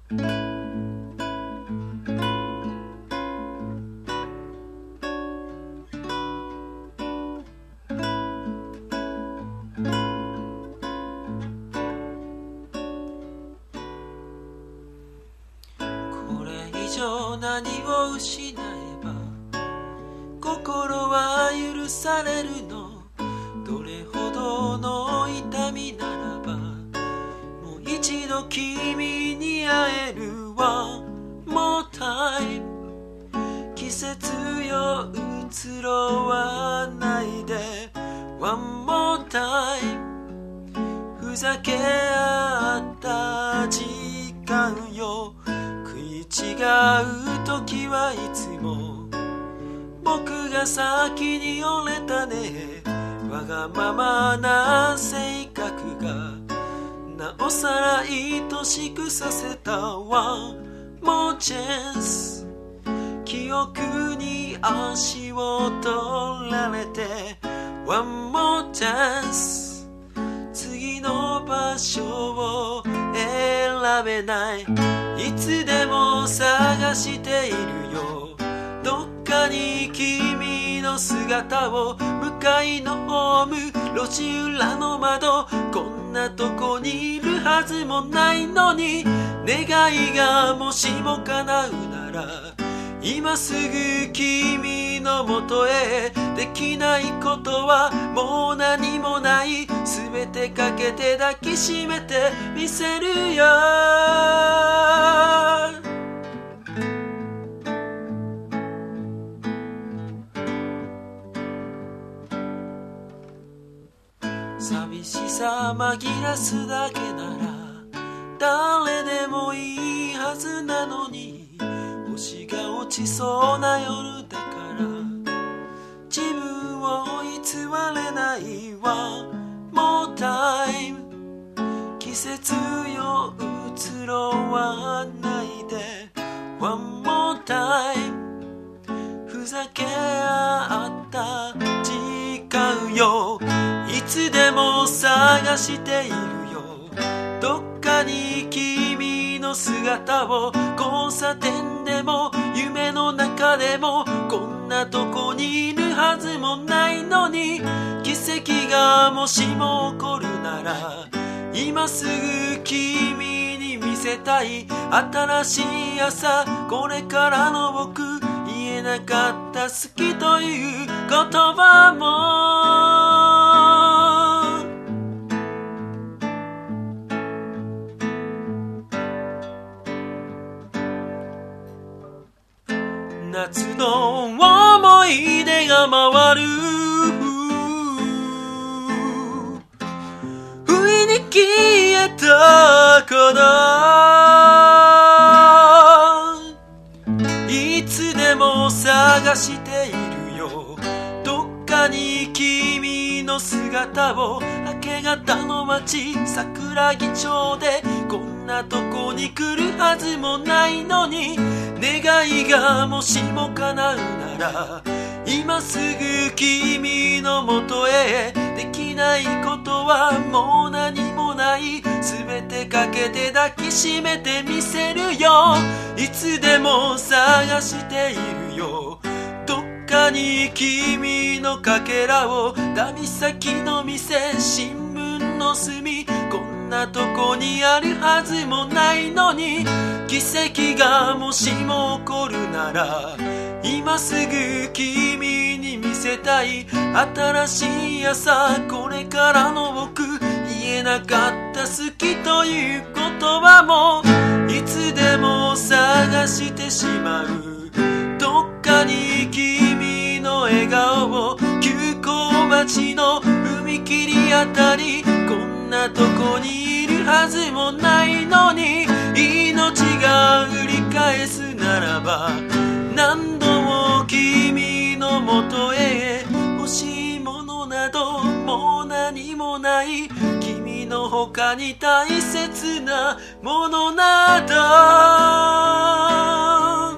何を失えば心は許されるの。どれほどの痛みならばもう一度君に会える。 One more time 季節よ移ろわないで One more time ふざけ合った時間よ。違う時はいつも僕が先に折れたね。わがままな性格がなおさら愛しくさせた。 One more chance 記憶に足を取られて One more chance 次の場所を選べない。いつでも探しているよ。どっかに君の姿を。向かいのホーム路地裏の窓。こんなとこにいるはずもないのに。願いがもしも叶うなら今すぐ君のもとへ。できないことはもう何もない。すべてかけて抱きしめてみせるよ。寂しさ紛らすだけなら誰でもいいはずなのに。星が落ちそうな夜だから自分を偽れない。 One more time 季節よ移ろわないで One more time ふざけ合った時間よ。いつでも探しているよ。どっかに君の姿を。交差点でも夢の中でもこんなとこにいるはずもないのに。奇跡がもしも起こるなら今すぐ君に見せたい。新しい朝これからの僕言えなかった好きという言葉も。夏の思い出が回る。不意に消えたかな。いつでも探しているよ。どっかに君の姿を。明け方の街桜木町でこんなとこに来るはずもないのに。願いがもしも叶うなら今すぐ君のもとへ。できないことはもう何もない。すべてかけて抱きしめてみせるよ。いつでも探しているよ。どっかに君のかけらを。旅先の店新聞の隅こんなとこにあるはずもないのに。奇跡がもしも起こるなら今すぐ君に見せたい。新しい朝これからの僕言えなかった好きという言葉も。いつでも探してしまう。どっかに君の笑顔を。急行待ちの踏切あたりこんなとこにいるはずもないのに。命が売り返すならば何度も君のもとへ。欲しいものなどもう何もない。君の他に大切なものなど